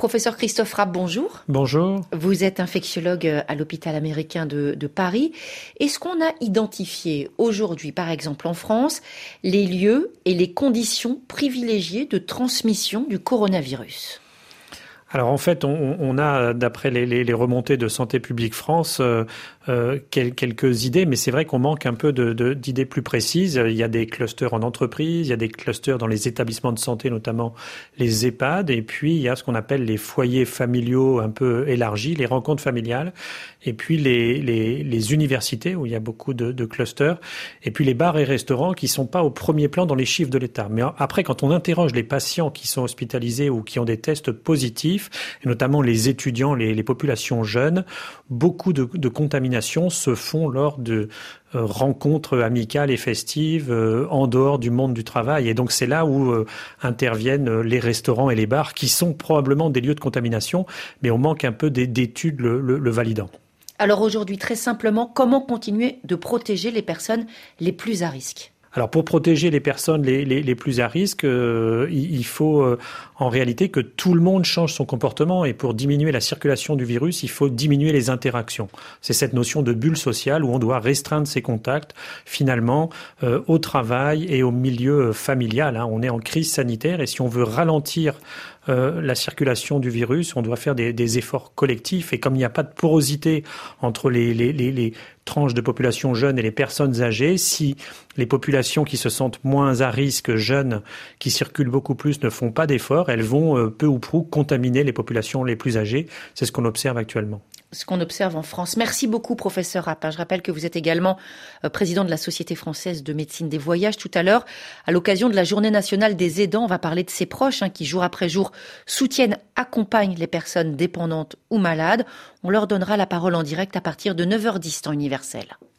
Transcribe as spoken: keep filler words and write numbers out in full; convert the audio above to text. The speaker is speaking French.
Professeur Christophe Rapp, bonjour. Bonjour. Vous êtes infectiologue à l'hôpital américain de, de Paris. Est-ce qu'on a identifié aujourd'hui, par exemple en France, les lieux et les conditions privilégiées de transmission du coronavirus ? Alors en fait, on, on a, d'après les, les, les remontées de Santé publique France, euh, euh, quelques idées, mais c'est vrai qu'on manque un peu de, de, d'idées plus précises. Il y a des clusters en entreprise, il y a des clusters dans les établissements de santé, notamment les EHPAD, et puis il y a ce qu'on appelle les foyers familiaux un peu élargis, les rencontres familiales, et puis les, les, les universités où il y a beaucoup de, de clusters, et puis les bars et restaurants qui sont pas au premier plan dans les chiffres de l'État. Mais après, quand on interroge les patients qui sont hospitalisés ou qui ont des tests positifs, et notamment les étudiants, les, les populations jeunes, beaucoup de, de contaminations se font lors de euh, rencontres amicales et festives euh, en dehors du monde du travail. Et donc c'est là où euh, interviennent les restaurants et les bars, qui sont probablement des lieux de contamination, mais on manque un peu d'études le, le, le validant. Alors aujourd'hui, très simplement, comment continuer de protéger les personnes les plus à risque ? Alors pour protéger les personnes les, les, les plus à risque, euh, il, il faut euh, en réalité que tout le monde change son comportement, et pour diminuer la circulation du virus, il faut diminuer les interactions. C'est cette notion de bulle sociale où on doit restreindre ses contacts finalement euh, au travail et au milieu familial. Hein. On est en crise sanitaire et si on veut ralentir Euh, la circulation du virus, on doit faire des, des efforts collectifs, et comme il n'y a pas de porosité entre les, les, les, les tranches de population jeunes et les personnes âgées, si les populations qui se sentent moins à risque, jeunes, qui circulent beaucoup plus, ne font pas d'efforts, elles vont euh, peu ou prou contaminer les populations les plus âgées. C'est ce qu'on observe actuellement. Ce qu'on observe en France. Merci beaucoup, professeur Rapp. Je rappelle que vous êtes également président de la Société française de médecine des voyages. Tout à l'heure, à l'occasion de la Journée nationale des aidants, on va parler de ces proches hein, qui, jour après jour, soutiennent, accompagnent les personnes dépendantes ou malades. On leur donnera la parole en direct à partir de neuf heures dix, temps universel.